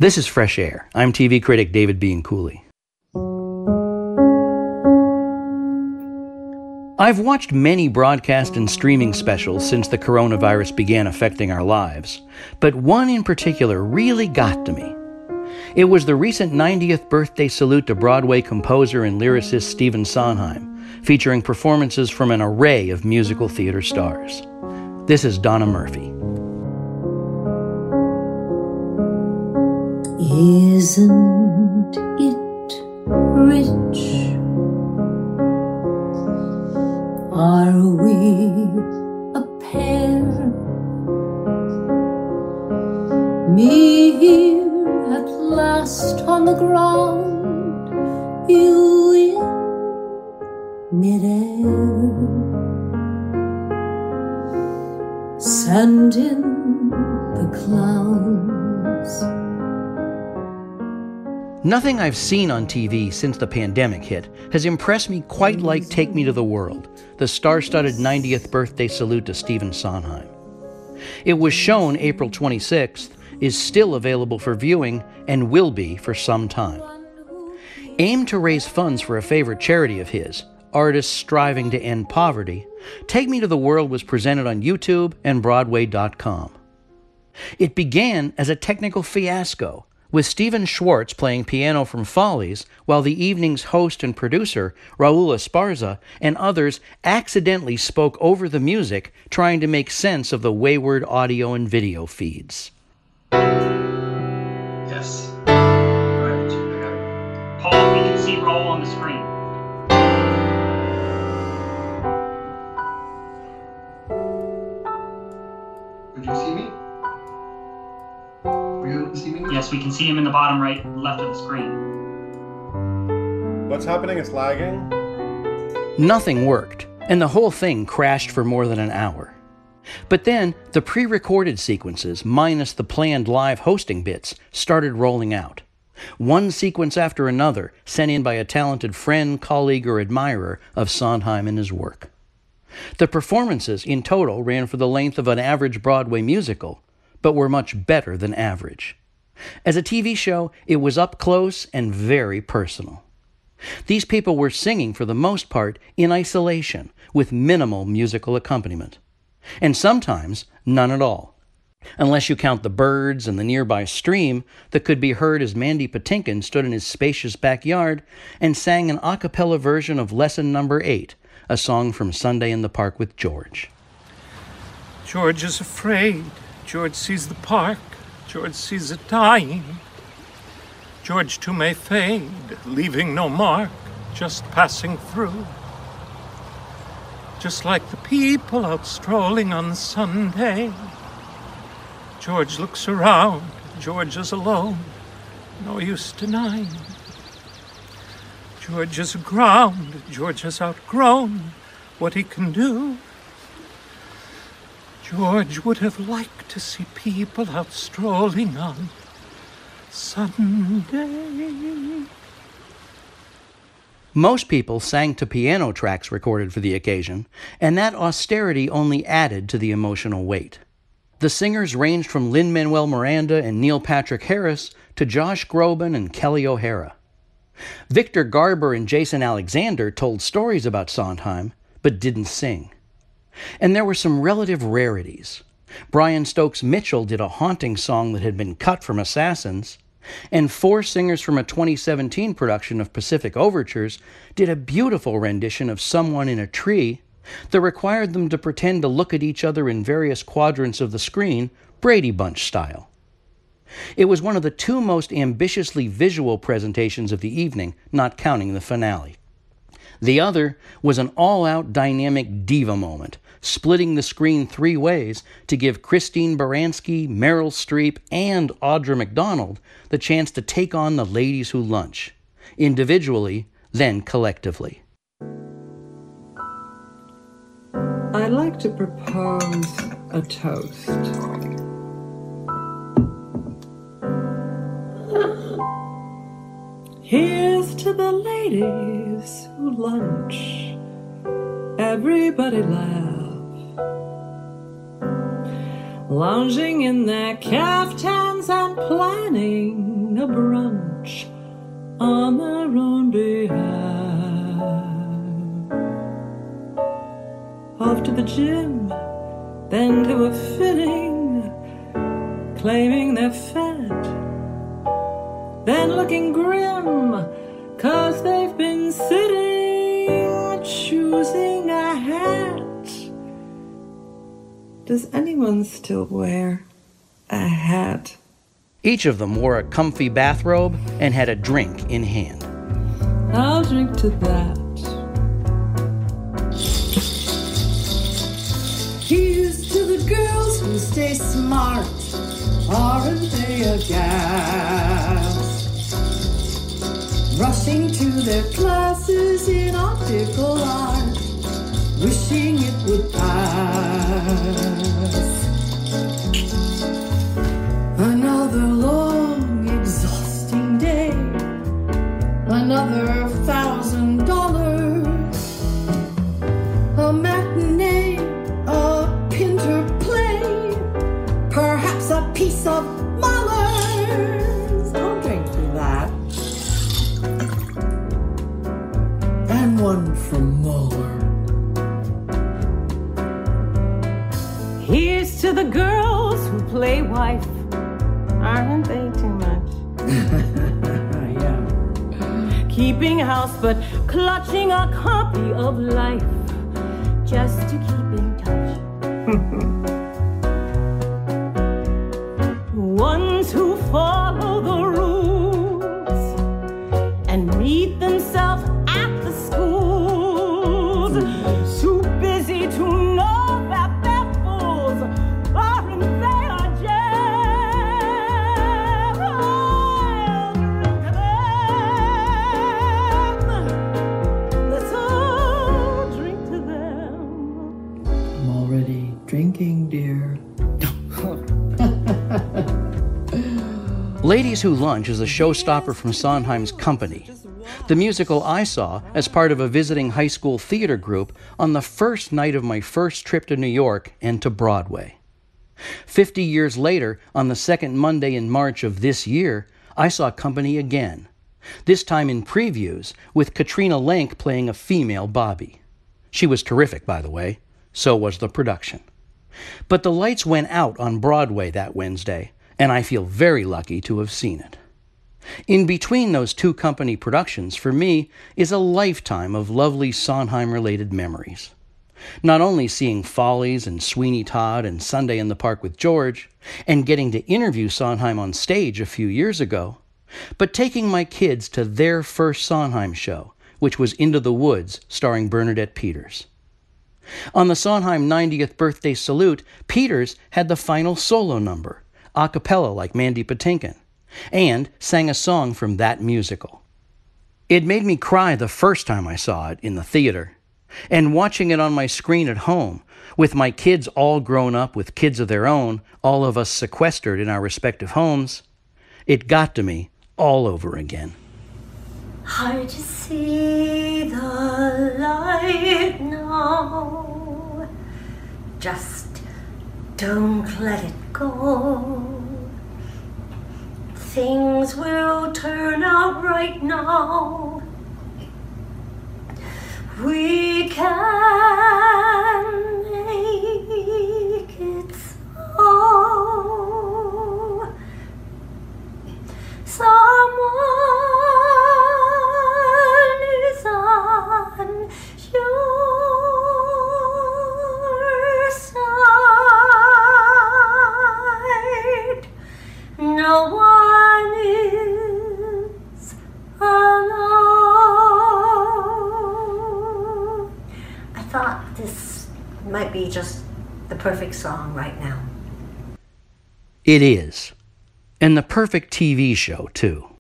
This is Fresh Air. I'm TV critic David Bianculli. I've watched many broadcast and streaming specials since the coronavirus began affecting our lives, but one in particular really got to me. It was the recent 90th birthday salute to Broadway composer and lyricist Stephen Sondheim, featuring performances from an array of musical theater stars. This is Donna Murphy. Isn't it rich? Are we a pair? Me here at last on the ground, you in midair. Send in the clowns. Nothing I've seen on TV since the pandemic hit has impressed me quite like Take Me to the World, the star-studded 90th birthday salute to Stephen Sondheim. It was shown April 26th, is still available for viewing, and will be for some time. Aimed to raise funds for a favorite charity of his, artists striving to end poverty, Take Me to the World was presented on YouTube and Broadway.com. It began as a technical fiasco, with Stephen Schwartz playing piano from Follies, while the evening's host and producer, Raul Esparza, and others accidentally spoke over the music, trying to make sense of the wayward audio and video feeds. Yes. Right. Paul, we can see Raul on the screen. Could you see me? Were you able to see me? Yes, we can see him in the bottom right, left of the screen. What's happening? It's lagging? Nothing worked, and the whole thing crashed for more than an hour. But then, the pre-recorded sequences, minus the planned live hosting bits, started rolling out. One sequence after another, sent in by a talented friend, colleague, or admirer of Sondheim and his work. The performances, in total, ran for the length of an average Broadway musical, but were much better than average. As a TV show, it was up close and very personal. These people were singing, for the most part, in isolation, with minimal musical accompaniment. And sometimes, none at all. Unless you count the birds and the nearby stream that could be heard as Mandy Patinkin stood in his spacious backyard and sang an a cappella version of Lesson Number 8, a song from Sunday in the Park with George. George is afraid. George sees the park. George sees it dying. George too may fade, leaving no mark, just passing through. Just like the people out strolling on Sunday. George looks around. George is alone. No use denying. George is aground. George has outgrown what he can do. George would have liked to see people out strolling on Sunday. Most people sang to piano tracks recorded for the occasion, and that austerity only added to the emotional weight. The singers ranged from Lin-Manuel Miranda and Neil Patrick Harris to Josh Groban and Kelly O'Hara. Victor Garber and Jason Alexander told stories about Sondheim, but didn't sing. And there were some relative rarities. Brian Stokes Mitchell did a haunting song that had been cut from Assassins, and 4 singers from a 2017 production of Pacific Overtures did a beautiful rendition of Someone in a Tree that required them to pretend to look at each other in various quadrants of the screen, Brady Bunch style. It was one of the 2 most ambitiously visual presentations of the evening, not counting the finale. The other was an all-out dynamic diva moment, splitting the screen 3 ways to give Christine Baranski, Meryl Streep, and Audra McDonald the chance to take on the ladies who lunch, individually, then collectively. I'd like to propose a toast. Here's to the ladies who lunch. Everybody laugh. Lounging in their caftans and planning a brunch on their own behalf. Off to the gym, then to a fitting, claiming they're fed, then looking grim, 'cause they've been sitting, choosing a hat. Does anyone still wear a hat? Each of them wore a comfy bathrobe and had a drink in hand. I'll drink to that. Here's to the girls who stay smart. Aren't they a gas? Rushing to their classes in optical art, wishing it would pass. Another long, exhausting day. Another $1,000. A matinee, a Pinter play, perhaps a piece of Mahler's. I'll drink to that. And one from Muller. Here's to the girls who play wife. Aren't they too much? Yeah. Keeping house but clutching a copy of life just to keep in touch. Ones who follow the rules and meet themselves at the schools. Too busy to know that they're fools. Aren't they a gem? Let's all drink to them. I'm already drinking, dear. Ladies Who Lunch is a showstopper from Sondheim's Company, the musical I saw as part of a visiting high school theater group on the first night of my first trip to New York and to Broadway. 50 years later, on the second Monday in March of this year, I saw Company again, this time in previews with Katrina Lenk playing a female Bobby. She was terrific, by the way. So was the production. But the lights went out on Broadway that Wednesday, and I feel very lucky to have seen it. In between those two Company productions, for me, is a lifetime of lovely Sondheim-related memories. Not only seeing Follies and Sweeney Todd and Sunday in the Park with George, and getting to interview Sondheim on stage a few years ago, but taking my kids to their first Sondheim show, which was Into the Woods, starring Bernadette Peters. On the Sondheim 90th birthday salute, Peters had the final solo number, a cappella like Mandy Patinkin, and sang a song from that musical. It made me cry the first time I saw it in the theater, and watching it on my screen at home, with my kids all grown up with kids of their own, all of us sequestered in our respective homes, it got to me all over again. Hard to see the light now. Just don't let it go. Things will turn out right now. We can make it so. Someone is on your side. No one is alone. I thought this might be just the perfect song right now. It is. And the perfect TV show, too.